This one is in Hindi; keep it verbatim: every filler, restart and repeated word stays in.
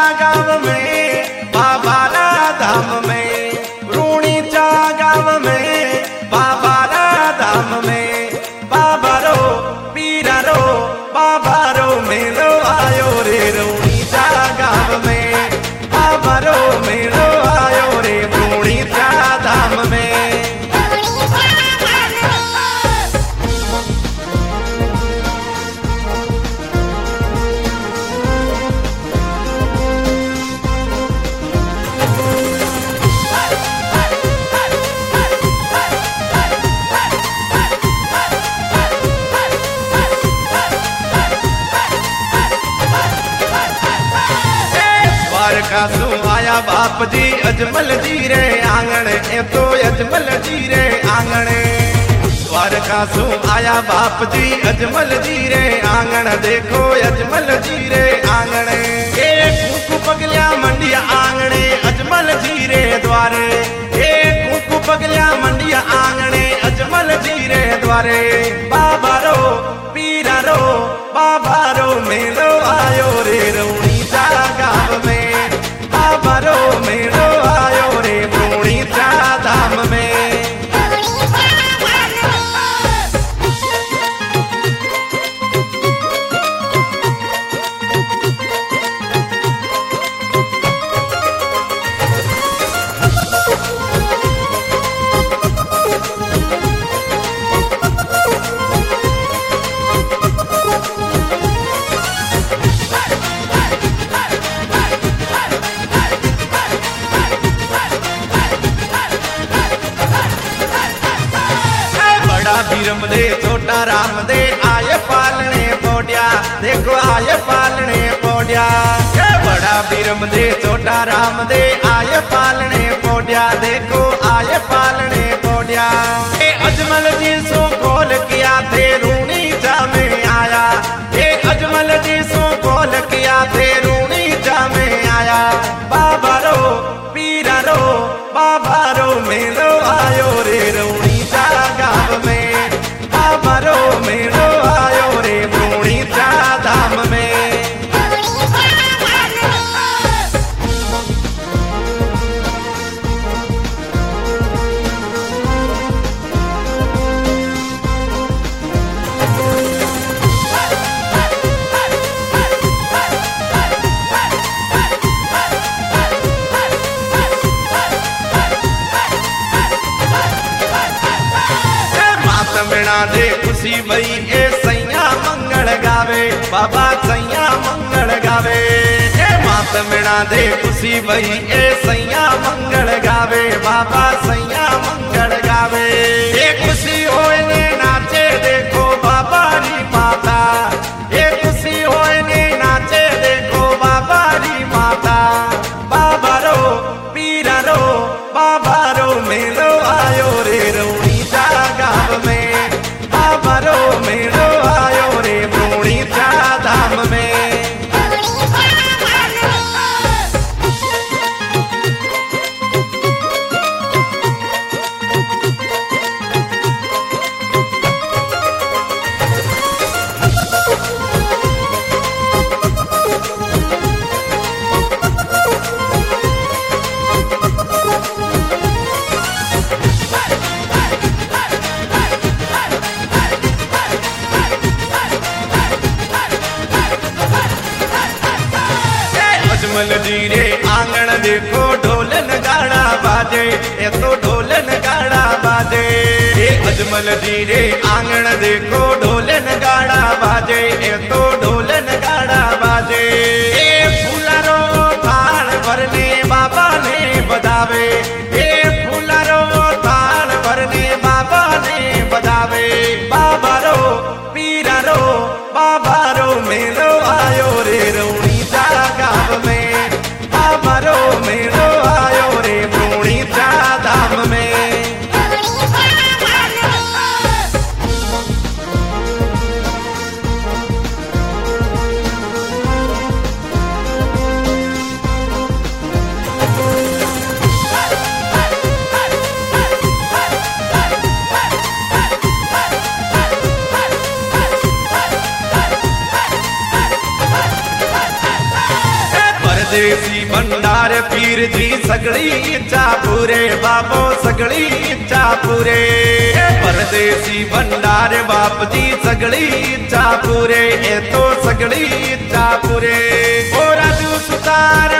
गाँव में बाबारा धाम में, रूणी चा गाँव में बाबारा धाम में, बाबा रो पीरा रो बाबा रो मेलो आयो रे रूणी चा गाँव में, बाबा रो मेलो आयो रे रूणी चा धाम में। कासू आया बाप जी अजमल जी रे आंगण, ए तो अजमल जी रे आंगण, द्वार कासू आया बाप जी अजमल जी रे आंगण, देखो अजमल जी रे आंगण, ए कुकु पगलिया मंडिया आंगणे अजमल जी रे द्वारे, ए कुकु पगलिया मंडिया आंगणे अजमल जी रे द्वारे, बाबा रो पीरा रो बाबा रो मेलो आयो रे रूणी चा गाँव में, बाबा रो मेलो आयो रे रूणी चा धाम में। बीरम दे छोटा राम दे आय पालने पोडिया, देखो आय पालने पोडिया, बड़ा बीरम दे छोटा राम दे आय पालने पोडिया, देखो आय पालने पोडिया, ए अजमल जी सो कॉल किया थे रूणी चा में आया, ए अजमल जी सो कॉल किया थे रूणी चा में आया, बाबा रो पीरा रो बाबा रो मेलो आयो रे रूणी चा गाँव में, बाबा रो मेलो आयो रे रूणी चा धाम में। मेणा दे खुशी भई ए सैया मंगल गावे, बाबा सैया मंगल गावे, ए मात मेणा दे खुशी भई ए सैया मंगल गावे, बाबा सैया मंगल गावे, ए खुशी होए ने नाचे देखो बाबा री माता, ए खुशी होए ने नाचे देखो बाबा री माता, बाबा रो पीरा रो बाबा रो मेलो आयो रे रूणी चा गाँव में, बाबा रो मेलो आयो रे रूणी चा धाम में। अजमल जी रे आंगण देखो ढोलन गाड़ा बाजे, ए तो ढोलन गाड़ा बाजे, ए अजमल जी रे आंगण देखो ढोलन गाड़ा बाजे, ए तो ढोलन गाड़ा बाजे, ए फूलारो थाल भरने बाबा ने बजावे, ए फूलारो थाल भरने बाबा ने बजावे, बाबा रो पीरा रो बाबा रो मेलो आयो रे रूणी चा गाँव में, बाबा रो मेलो आयो रे रूणी चा धाम में। परदेसी भंडार पीर जी सगड़ी इच्छा पूरे बाबो सगड़ी इच्छा पूरे परदेसी भंडार बाप जी सगड़ी इच्छा पूरे ए तो सगड़ी इच्छा पूरे ओ राजू सुतार